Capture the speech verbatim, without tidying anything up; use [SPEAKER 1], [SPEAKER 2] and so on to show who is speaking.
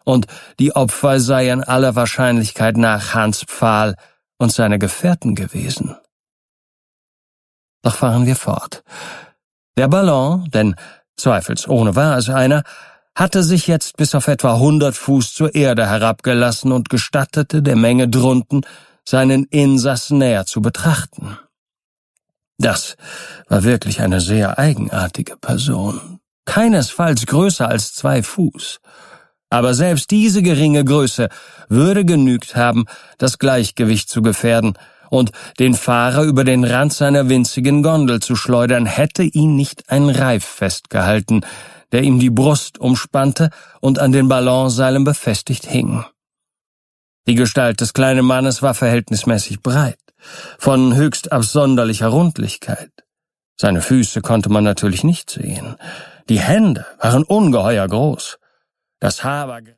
[SPEAKER 1] und die Opfer seien aller Wahrscheinlichkeit nach Hans Pfahl und seine Gefährten gewesen. Doch fahren wir fort. Der Ballon, denn zweifelsohne war es einer, hatte sich jetzt bis auf etwa hundert Fuß zur Erde herabgelassen und gestattete der Menge drunten, seinen Insassen näher zu betrachten. Das war wirklich eine sehr eigenartige Person, keinesfalls größer als zwei Fuß. Aber selbst diese geringe Größe würde genügt haben, das Gleichgewicht zu gefährden und den Fahrer über den Rand seiner winzigen Gondel zu schleudern, hätte ihn nicht ein Reif festgehalten, der ihm die Brust umspannte und an den Ballonseilen befestigt hing. Die Gestalt des kleinen Mannes war verhältnismäßig breit, von höchst absonderlicher Rundlichkeit. Seine Füße konnte man natürlich nicht sehen. Die Hände waren ungeheuer groß. Das Haar war